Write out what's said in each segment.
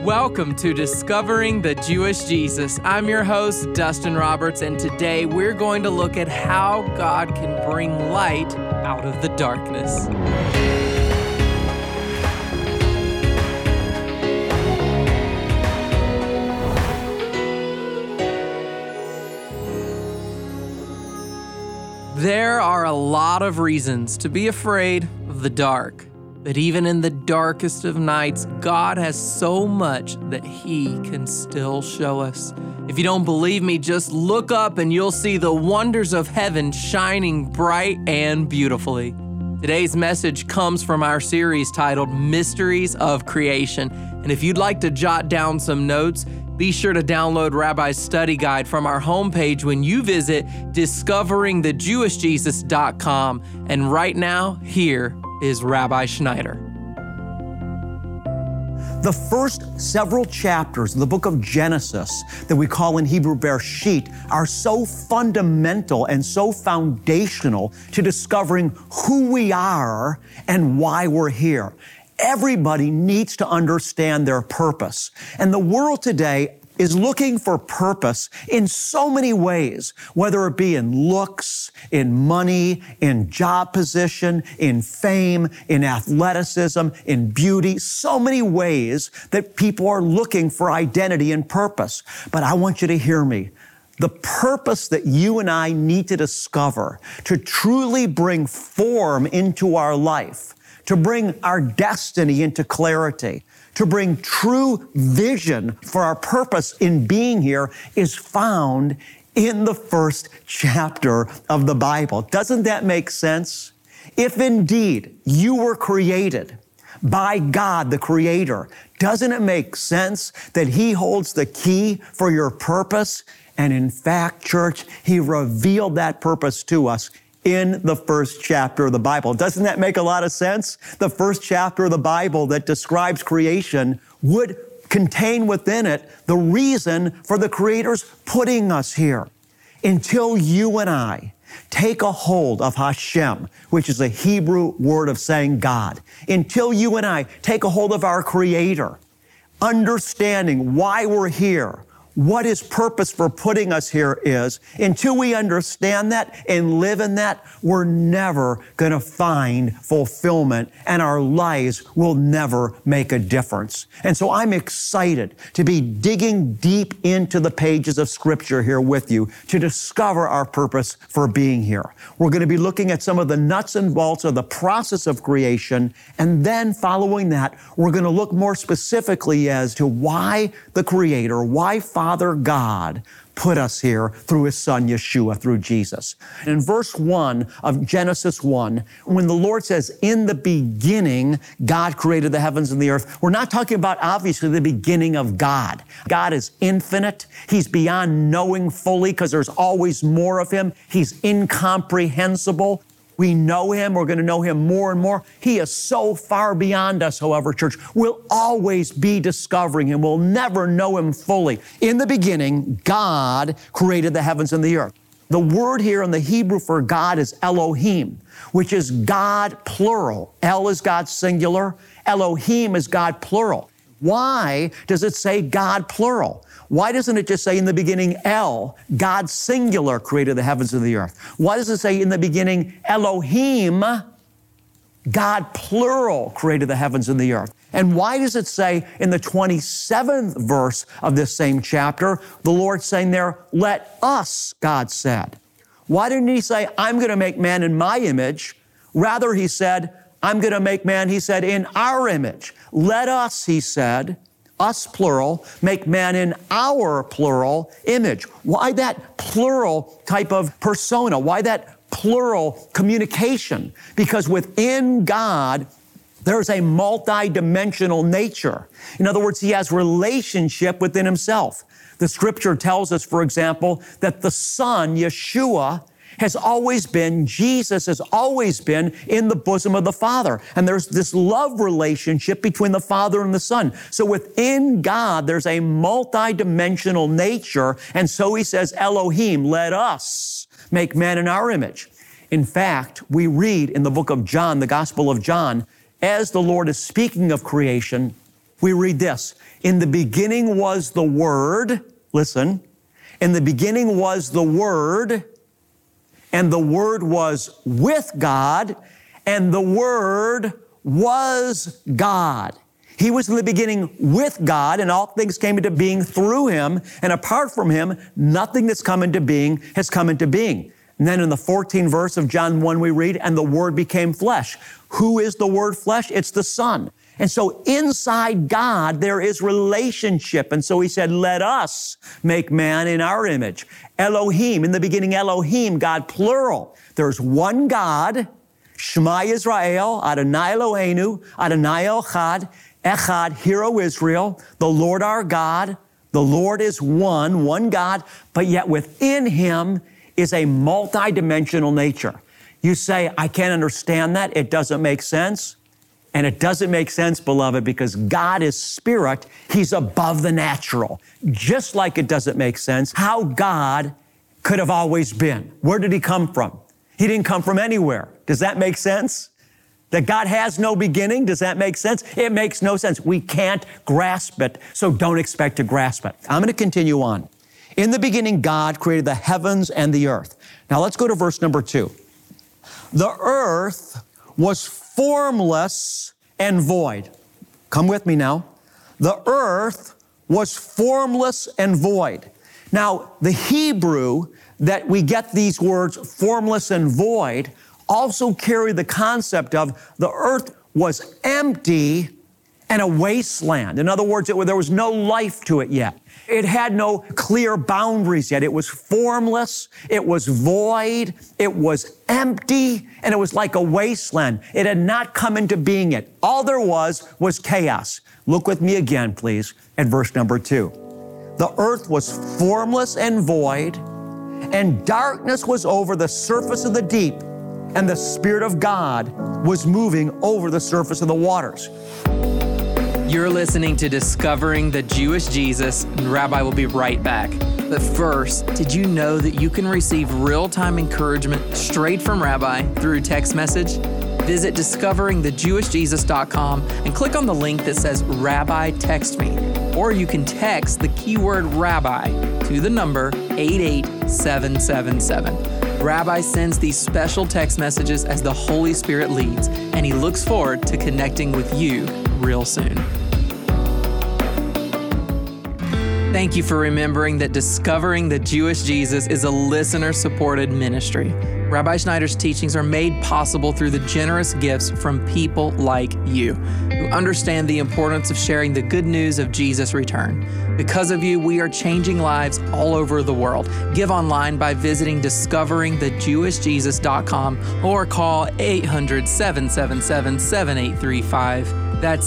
Welcome to Discovering the Jewish Jesus. I'm your host, Dustin Roberts, and today we're going to look at how God can bring light out of the darkness. There are a lot of reasons to be afraid of the dark. But even in the darkest of nights, God has so much that He can still show us. If you don't believe me, just look up and you'll see the wonders of heaven shining bright and beautifully. Today's message comes from our series titled Mysteries of Creation. And if you'd like to jot down some notes, be sure to download Rabbi's study guide from our homepage when you visit discoveringthejewishjesus.com. And right now, here is Rabbi Schneider. The first several chapters of the book of Genesis that we call in Hebrew Bereshit are so fundamental and so foundational to discovering who we are and why we're here. Everybody needs to understand their purpose. And the world today is looking for purpose in so many ways, whether it be in looks, in money, in job position, in fame, in athleticism, in beauty, so many ways that people are looking for identity and purpose. But I want you to hear me. The purpose that you and I need to discover to truly bring form into our life, to bring our destiny into clarity, to bring true vision for our purpose in being here is found in the first chapter of the Bible. Doesn't that make sense? If indeed you were created by God, the Creator, doesn't it make sense that He holds the key for your purpose? And in fact, church, He revealed that purpose to us in the first chapter of the Bible. Doesn't that make a lot of sense? The first chapter of the Bible that describes creation would contain within it the reason for the Creator's putting us here. Until you and I take a hold of Hashem, which is a Hebrew word of saying God, until you and I take a hold of our Creator, understanding why we're here, what His purpose for putting us here is, until we understand that and live in that, we're never going to find fulfillment and our lives will never make a difference. And so I'm excited to be digging deep into the pages of Scripture here with you to discover our purpose for being here. We're going to be looking at some of the nuts and bolts of the process of creation, and then following that, we're going to look more specifically as to why the Creator, why Father God put us here through His Son, Yeshua, through Jesus. In verse 1 of Genesis 1, when the Lord says, in the beginning, God created the heavens and the earth, we're not talking about, obviously, the beginning of God. God is infinite. He's beyond knowing fully because there's always more of Him. He's incomprehensible. We know Him. We're going to know Him more and more. He is so far beyond us, however, church. We'll always be discovering Him. We'll never know Him fully. In the beginning, God created the heavens and the earth. The word here in the Hebrew for God is Elohim, which is God plural. El is God singular. Elohim is God plural. Why does it say God plural? Why doesn't it just say in the beginning, El, God singular, created the heavens and the earth? Why does it say in the beginning, Elohim, God plural, created the heavens and the earth? And why does it say in the 27th verse of this same chapter, the Lord saying there, let us, God said? Why didn't He say, I'm going to make man in my image? Rather, He said, I'm going to make man, He said, in our image. Let us, He said, us plural, make man in our plural image. Why that plural type of persona? Why that plural communication? Because within God, there's a multi-dimensional nature. In other words, He has relationship within Himself. The Scripture tells us, for example, that the Son, Yeshua, has always been, Jesus has always been in the bosom of the Father. And there's this love relationship between the Father and the Son. So within God, there's a multi-dimensional nature. And so He says, Elohim, let us make man in our image. In fact, we read in the book of John, the Gospel of John, as the Lord is speaking of creation, we read this, in the beginning was the Word, listen, in the beginning was the Word, and the Word was with God, and the Word was God. He was in the beginning with God, and all things came into being through Him, and apart from Him, nothing that's come into being has come into being. And then in the 14th verse of John 1, we read, and the Word became flesh. Who is the Word flesh? It's the Son. And so inside God, there is relationship. And so He said, let us make man in our image. Elohim, in the beginning, Elohim, God plural. There's one God, Shema Yisrael, Adonai Eloheinu, Adonai Echad, Hear, O Israel, the Lord our God. The Lord is one God, but yet within Him is a multidimensional nature. You say, I can't understand that. It doesn't make sense. And it doesn't make sense, beloved, because God is spirit. He's above the natural. Just like it doesn't make sense how God could have always been. Where did He come from? He didn't come from anywhere. Does that make sense? That God has no beginning, does that make sense? It makes no sense. We can't grasp it, so don't expect to grasp it. I'm going to continue on. In the beginning, God created the heavens and the earth. Now let's go to verse number 2. The earth was formless and void. Come with me now. The earth was formless and void. Now, the Hebrew that we get these words formless and void also carry the concept of the earth was empty and a wasteland. In other words, there was no life to it yet. It had no clear boundaries yet. It was formless, it was void, it was empty, and it was like a wasteland. It had not come into being yet. All there was chaos. Look with me again, please, at verse number 2. The earth was formless and void, and darkness was over the surface of the deep, and the Spirit of God was moving over the surface of the waters. You're listening to Discovering the Jewish Jesus, and Rabbi will be right back. But first, did you know that you can receive real-time encouragement straight from Rabbi through text message? Visit discoveringthejewishjesus.com and click on the link that says Rabbi Text Me. Or you can text the keyword Rabbi to the number 88777. Rabbi sends these special text messages as the Holy Spirit leads, and he looks forward to connecting with you real soon. Thank you for remembering that Discovering the Jewish Jesus is a listener-supported ministry. Rabbi Schneider's teachings are made possible through the generous gifts from people like you, who understand the importance of sharing the good news of Jesus' return. Because of you, we are changing lives all over the world. Give online by visiting discoveringthejewishjesus.com or call 800-777-7835. That's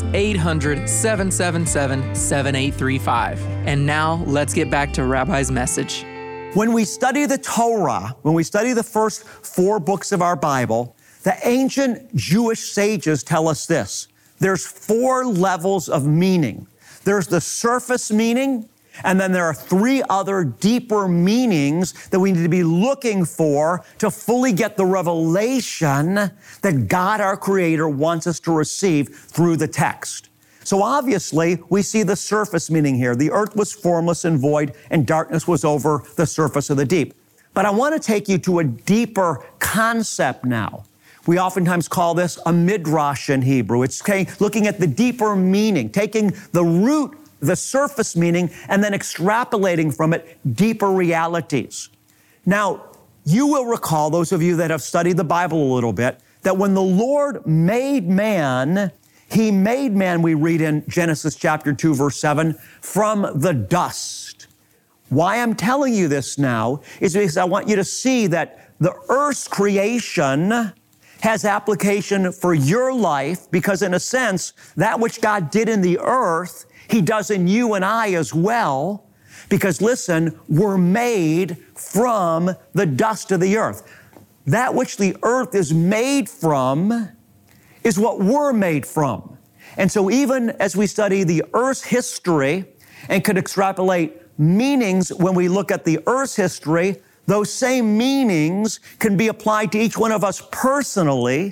800-777-7835. And now let's get back to Rabbi's message. When we study the Torah, when we study the first 4 books of our Bible, the ancient Jewish sages tell us this. There's 4 levels of meaning. There's the surface meaning, and then there are 3 other deeper meanings that we need to be looking for to fully get the revelation that God, our Creator, wants us to receive through the text. So obviously, we see the surface meaning here. The earth was formless and void, and darkness was over the surface of the deep. But I want to take you to a deeper concept now. We oftentimes call this a midrash in Hebrew. It's looking at the deeper meaning, taking the root, the surface meaning, and then extrapolating from it deeper realities. Now, you will recall, those of you that have studied the Bible a little bit, that when the Lord made man, He made man, we read in Genesis chapter 2, verse 7, from the dust. Why I'm telling you this now is because I want you to see that the earth's creation has application for your life, because in a sense, that which God did in the earth, He does in you and I as well. Because listen, we're made from the dust of the earth. That which the earth is made from is what we're made from. And so even as we study the earth's history and could extrapolate meanings when we look at the earth's history, those same meanings can be applied to each one of us personally,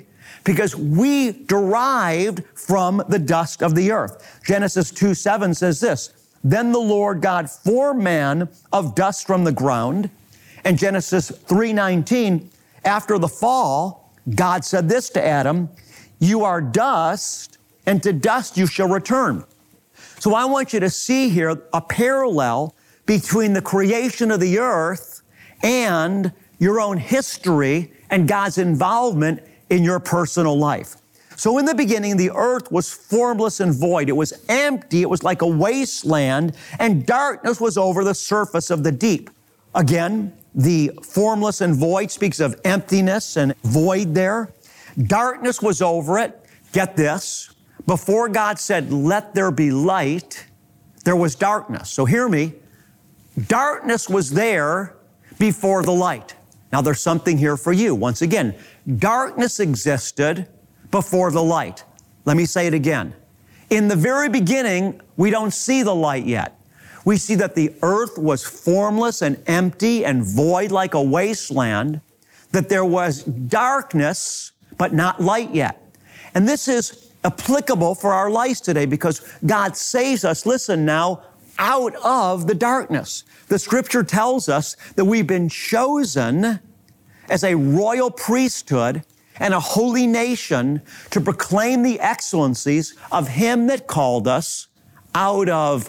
because we derived from the dust of the earth. Genesis 2:7 says this, "Then the Lord God formed man of dust from the ground." And Genesis 3:19, after the fall, God said this to Adam, "You are dust, and to dust you shall return." So I want you to see here a parallel between the creation of the earth and your own history and God's involvement in your personal life. So in the beginning, the earth was formless and void. It was empty. It was like a wasteland, and darkness was over the surface of the deep. Again, the formless and void speaks of emptiness and void there. Darkness was over it. Get this. Before God said, "Let there be light," there was darkness. So hear me. Darkness was there before the light. Now there's something here for you. Once again, darkness existed before the light. Let me say it again. In the very beginning, we don't see the light yet. We see that the earth was formless and empty and void like a wasteland, that there was darkness, but not light yet. And this is applicable for our lives today because God saves us, listen now, out of the darkness. The scripture tells us that we've been chosen as a royal priesthood and a holy nation to proclaim the excellencies of Him that called us out of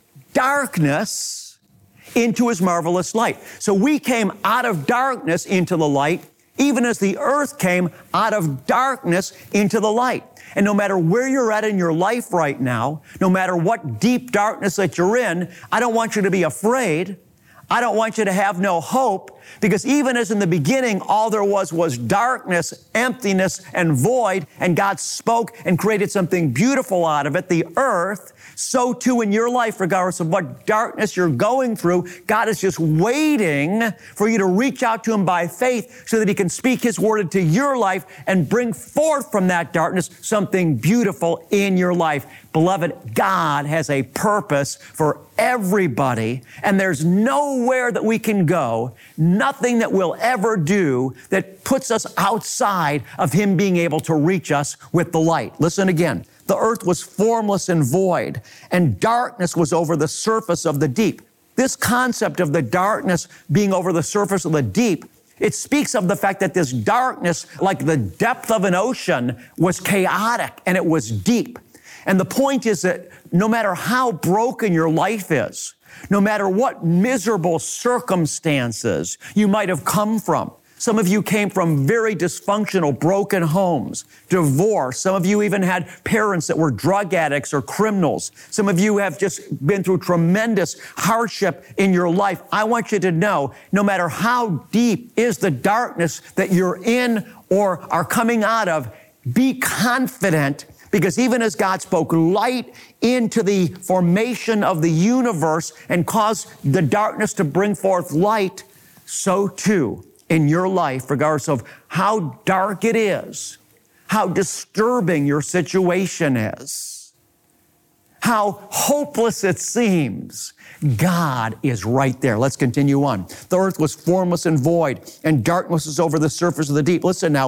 darkness into His marvelous light. So we came out of darkness into the light, even as the earth came out of darkness into the light. And no matter where you're at in your life right now, no matter what deep darkness that you're in, I don't want you to be afraid. I don't want you to have no hope, because even as in the beginning, all there was darkness, emptiness, and void, and God spoke and created something beautiful out of it, the earth, so too in your life, regardless of what darkness you're going through, God is just waiting for you to reach out to Him by faith so that He can speak His word into your life and bring forth from that darkness something beautiful in your life. Beloved, God has a purpose for everybody, and there's nowhere that we can go, nothing that we'll ever do that puts us outside of Him being able to reach us with the light. Listen again. The earth was formless and void, and darkness was over the surface of the deep. This concept of the darkness being over the surface of the deep, it speaks of the fact that this darkness, like the depth of an ocean, was chaotic and it was deep. And the point is that no matter how broken your life is, no matter what miserable circumstances you might have come from, some of you came from very dysfunctional, broken homes, divorce. Some of you even had parents that were drug addicts or criminals. Some of you have just been through tremendous hardship in your life. I want you to know, no matter how deep is the darkness that you're in or are coming out of, be confident, because even as God spoke light into the formation of the universe and caused the darkness to bring forth light, so too in your life, regardless of how dark it is, how disturbing your situation is, how hopeless it seems, God is right there. Let's continue on. The earth was formless and void, and darkness was over the surface of the deep. Listen now,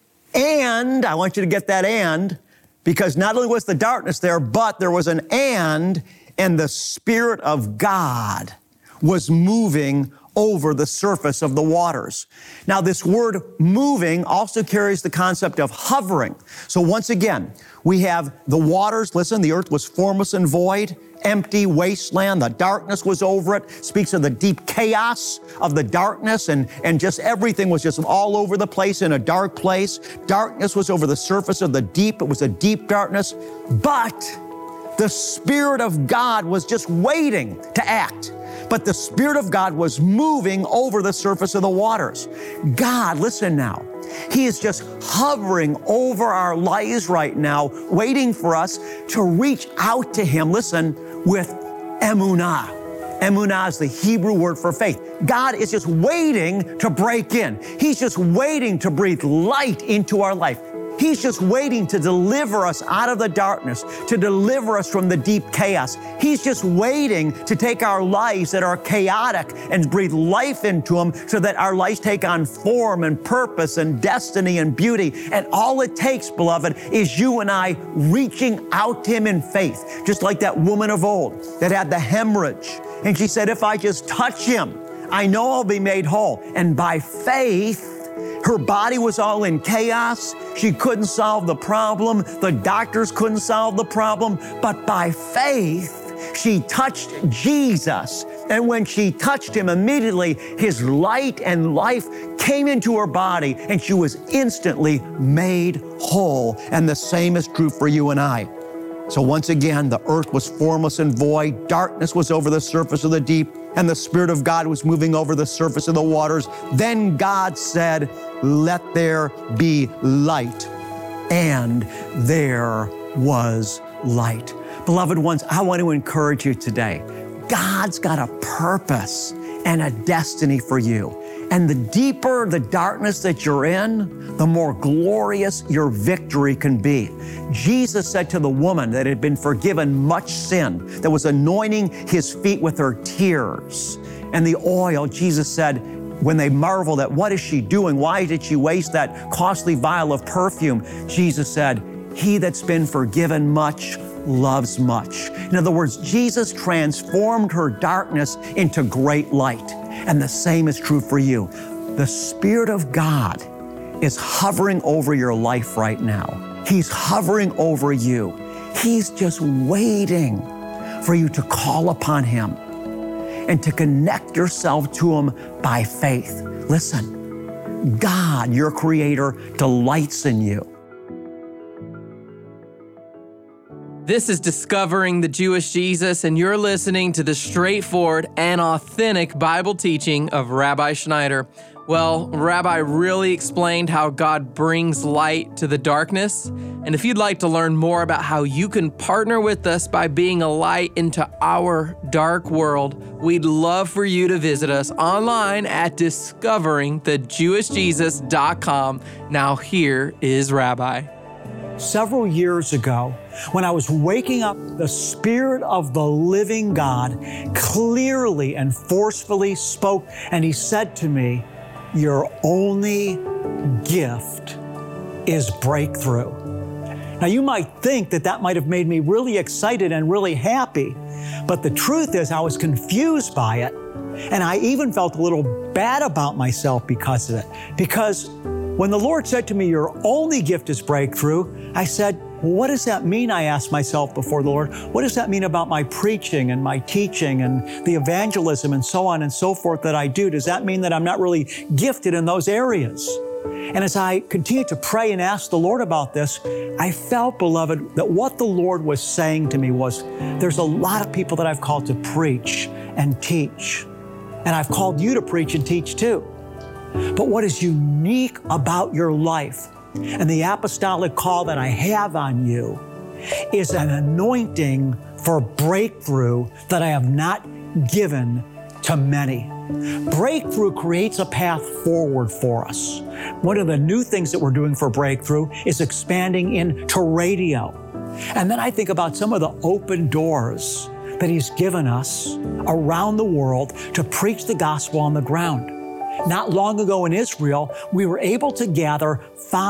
and I want you to get that and, because not only was the darkness there, but there was an and the Spirit of God was moving over the surface of the waters. Now, this word moving also carries the concept of hovering. So once again, we have the waters. Listen, the earth was formless and void, empty wasteland. The darkness was over it. Speaks of the deep chaos of the darkness, and just everything was just all over the place in a dark place. Darkness was over the surface of the deep. It was a deep darkness, but the Spirit of God was just waiting to act. But the Spirit of God was moving over the surface of the waters. God, listen now, He is just hovering over our lives right now, waiting for us to reach out to Him, listen, with emunah. Emunah is the Hebrew word for faith. God is just waiting to break in. He's just waiting to breathe light into our life. He He's just waiting to deliver us out of the darkness, to deliver us from the deep chaos. He's just waiting to take our lives that are chaotic and breathe life into them so that our lives take on form and purpose and destiny and beauty. And all it takes, beloved, is you and I reaching out to Him in faith, just like that woman of old that had the hemorrhage. And she said, if I just touch Him, I know I'll be made whole. And by faith, her body was all in chaos. She couldn't solve the problem. The doctors couldn't solve the problem. But by faith, she touched Jesus. And when she touched Him, immediately His light and life came into her body, and she was instantly made whole. And the same is true for you and I. So once again, the earth was formless and void. Darkness was over the surface of the deep, and the Spirit of God was moving over the surface of the waters. Then God said, let there be light. And there was light. Beloved ones, I want to encourage you today. God's got a purpose and a destiny for you. And the deeper the darkness that you're in, the more glorious your victory can be. Jesus said to the woman that had been forgiven much sin, that was anointing His feet with her tears and the oil, Jesus said, when they marveled at what is she doing? Why did she waste that costly vial of perfume? Jesus said, he that's been forgiven much loves much. In other words, Jesus transformed her darkness into great light. And the same is true for you. The Spirit of God is hovering over your life right now. He's hovering over you. He's just waiting for you to call upon Him and to connect yourself to Him by faith. Listen, God, your Creator, delights in you. This is Discovering the Jewish Jesus, and you're listening to the straightforward and authentic Bible teaching of Rabbi Schneider. Well, Rabbi really explained how God brings light to the darkness. And if you'd like to learn more about how you can partner with us by being a light into our dark world, we'd love for you to visit us online at discoveringthejewishjesus.com. Now here is Rabbi. Several years ago, when I was waking up, the Spirit of the living God clearly and forcefully spoke, and He said to me, your only gift is breakthrough. Now, you might think that that might have made me really excited and really happy, but the truth is I was confused by it, and I even felt a little bad about myself because of it. Because when the Lord said to me, your only gift is breakthrough, I said, well, what does that mean? I asked myself before the Lord, what does that mean about my preaching and my teaching and the evangelism and so on and so forth that I do? Does that mean that I'm not really gifted in those areas? And as I continued to pray and ask the Lord about this, I felt, beloved, that what the Lord was saying to me was, there's a lot of people that I've called to preach and teach. And I've called you to preach and teach too. But what is unique about your life and the apostolic call that I have on you is an anointing for breakthrough that I have not given to many. Breakthrough creates a path forward for us. One of the new things that we're doing for Breakthrough is expanding into radio. And then I think about some of the open doors that He's given us around the world to preach the gospel on the ground. Not long ago in Israel, we were able to gather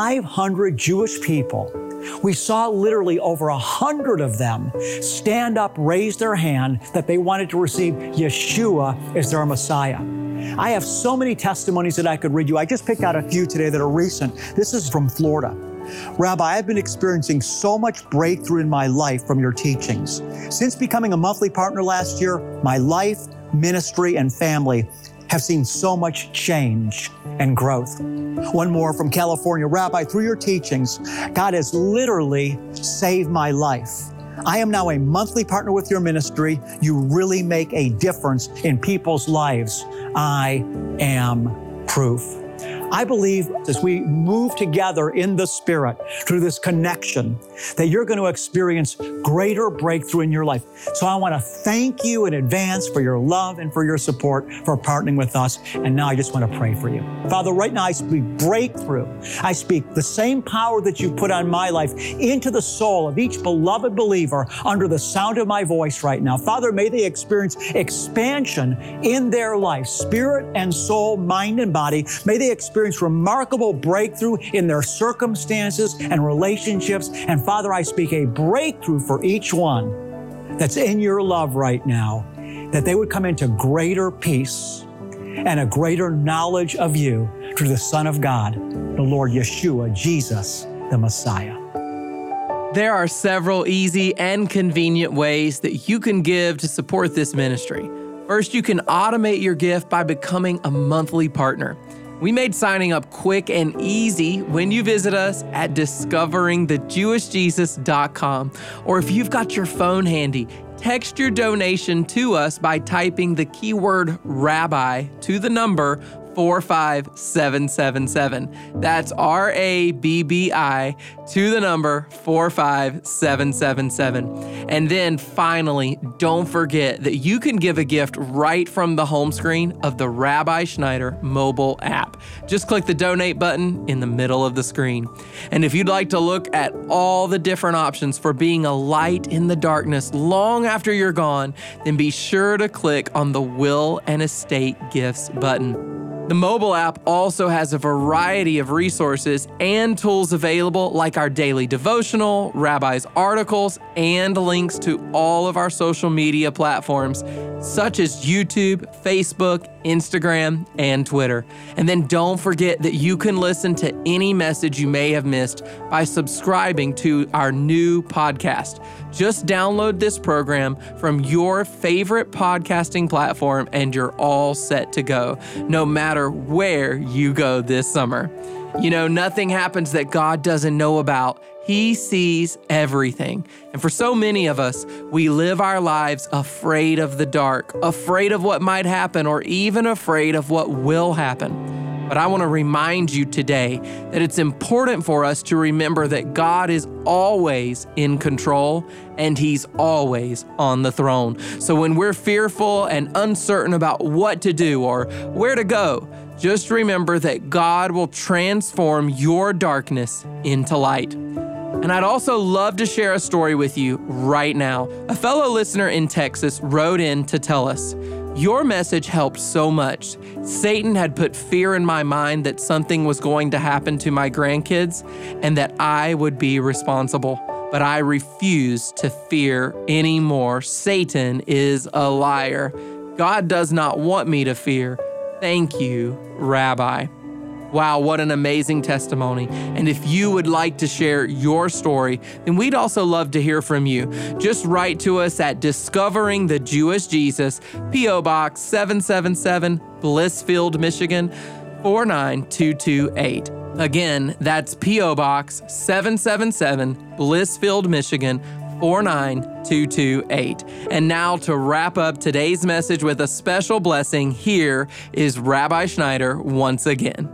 500 Jewish people. We saw literally over 100 of them stand up, raise their hand that they wanted to receive Yeshua as their Messiah. I have so many testimonies that I could read you. I just picked out a few today that are recent. This is from Florida. Rabbi, I've been experiencing so much breakthrough in my life from your teachings. Since becoming a monthly partner last year, my life, ministry, and family have seen so much change and growth. One more from California. Rabbi, through your teachings, God has literally saved my life. I am now a monthly partner with your ministry. You really make a difference in people's lives. I am proof. I believe as we move together in the Spirit through this connection, that you're going to experience greater breakthrough in your life. So I want to thank you in advance for your love and for your support for partnering with us. And now I just want to pray for you. Father, right now I speak breakthrough. I speak the same power that you put on my life into the soul of each beloved believer under the sound of my voice right now. Father, may they experience expansion in their life, spirit and soul, mind and body. May they experience remarkable breakthrough in their circumstances and relationships. And Father, I speak a breakthrough for each one that's in your love right now, that they would come into greater peace and a greater knowledge of you through the Son of God, the Lord Yeshua, Jesus, the Messiah. There are several easy and convenient ways that you can give to support this ministry. First, you can automate your gift by becoming a monthly partner. We made signing up quick and easy when you visit us at discoveringthejewishjesus.com. Or if you've got your phone handy, text your donation to us by typing the keyword rabbi to the number 45777. That's RABBI to the number 45777. And then finally, don't forget that you can give a gift right from the home screen of the Rabbi Schneider mobile app. Just click the donate button in the middle of the screen. And if you'd like to look at all the different options for being a light in the darkness long after you're gone, then be sure to click on the Will and Estate Gifts button. The mobile app also has a variety of resources and tools available, like our daily devotional, Rabbi's articles, and links to all of our social media platforms, such as YouTube, Facebook, Instagram, and Twitter. And then don't forget that you can listen to any message you may have missed by subscribing to our new podcast. Just download this program from your favorite podcasting platform and you're all set to go, no matter where you go this summer. You know, nothing happens that God doesn't know about. He sees everything. And for so many of us, we live our lives afraid of the dark, afraid of what might happen, or even afraid of what will happen. But I want to remind you today that it's important for us to remember that God is always in control and He's always on the throne. So when we're fearful and uncertain about what to do or where to go, just remember that God will transform your darkness into light. And I'd also love to share a story with you right now. A fellow listener in Texas wrote in to tell us, "Your message helped so much. Satan had put fear in my mind that something was going to happen to my grandkids and that I would be responsible. But I refuse to fear anymore. Satan is a liar. God does not want me to fear. Thank you, Rabbi." Wow, what an amazing testimony. And if you would like to share your story, then we'd also love to hear from you. Just write to us at Discovering the Jewish Jesus, P.O. Box 777, Blissfield, Michigan, 49228. Again, that's P.O. Box 777, Blissfield, Michigan, 49228. And now to wrap up today's message with a special blessing, here is Rabbi Schneider once again.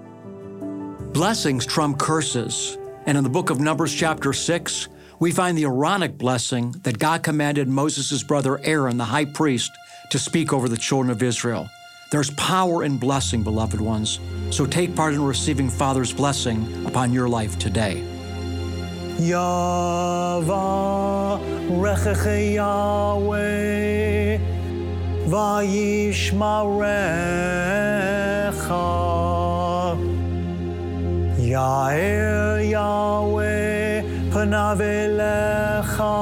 Blessings trump curses. And in the book of Numbers chapter 6, we find the Aaronic blessing that God commanded Moses' brother Aaron, the high priest, to speak over the children of Israel. There's power in blessing, beloved ones. So take part in receiving Father's blessing upon your life today. Yavarechecha Yahweh vayishmarecha. Ya'er Yahweh panav elecha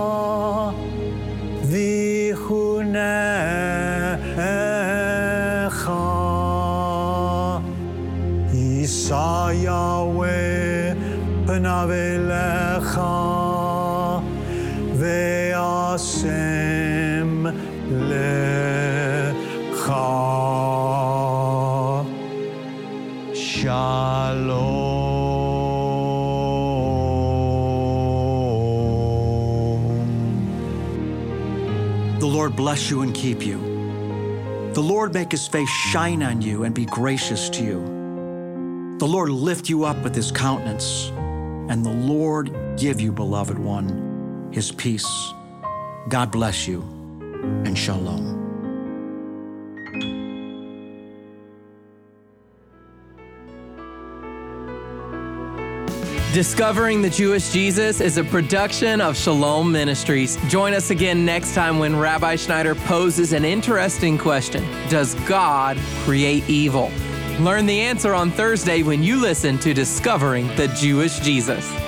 vichunecha. Yisa Yahweh panav elecha ve'asem lecha. Shalom. The Lord bless you and keep you. The Lord make His face shine on you and be gracious to you. The Lord lift you up with his countenance, and the Lord give you, beloved one, his peace. God bless you, and shalom. Discovering the Jewish Jesus is a production of Shalom Ministries. Join us again next time when Rabbi Schneider poses an interesting question. Does God create evil? Learn the answer on Thursday when you listen to Discovering the Jewish Jesus.